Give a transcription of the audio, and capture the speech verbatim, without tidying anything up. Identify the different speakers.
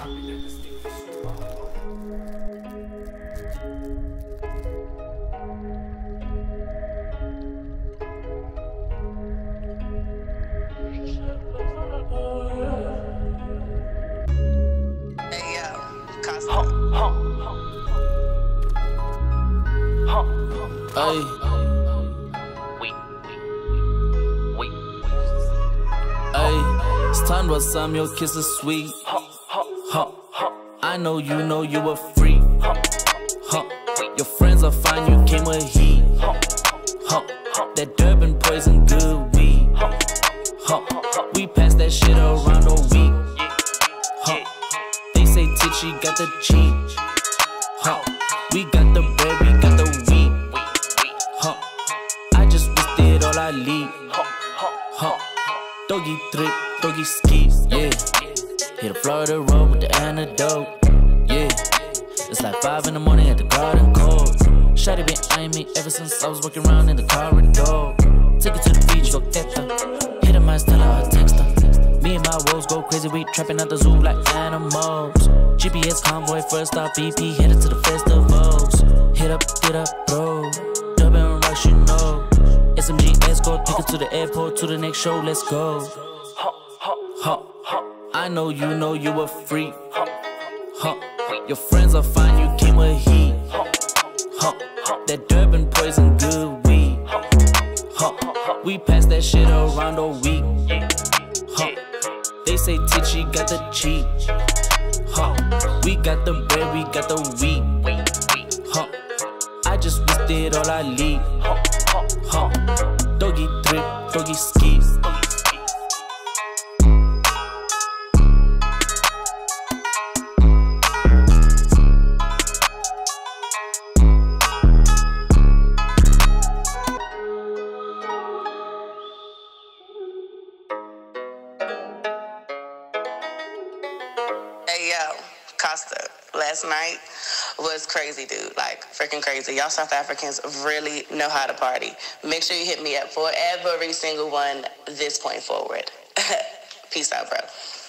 Speaker 1: Ay. Ay. It's time to some your kisses sweet. Huh. I know you know you a freak. Huh. Your friends are fine, you came with heat. Huh. That Durban poison good weed. Huh. We pass that shit around a week. Huh. They say Titchy got the cheat. Huh. We got the bread, we got the weed. Huh. I just wasted all I leave. Huh. Doggy trick, doggy ski. Yeah. Hit the Florida road with the antidote. Yeah. It's like five in the morning at the garden cold. Shawty been eyeing me ever since I was walking around in the corridor. Take it to the beach, go get her. Hit her, my Stella, I text her. Me and my wolves go crazy, we trapping out the zoo like animals. G P S convoy, first stop B P, headed to the festivals. Hit up, hit up, bro. Durban rush, you know. S M G escort, take it to the airport, to the next show, let's go. Huh. I know you know you a freak. Huh. Your friends are fine, you came with heat. Huh. That Durban poison good weed. Huh. We pass that shit around a week. Huh. They say Titchy got the cheat. Huh. We got the bread, we got the weed. Huh. I just wasted all I leave. Huh. Doggy drip, doggy ski.
Speaker 2: Hey yo, Costa, last night was crazy, dude. Like, freaking crazy. Y'all South Africans really know how to party. Make sure you hit me up for every single one this point forward. Peace out, bro.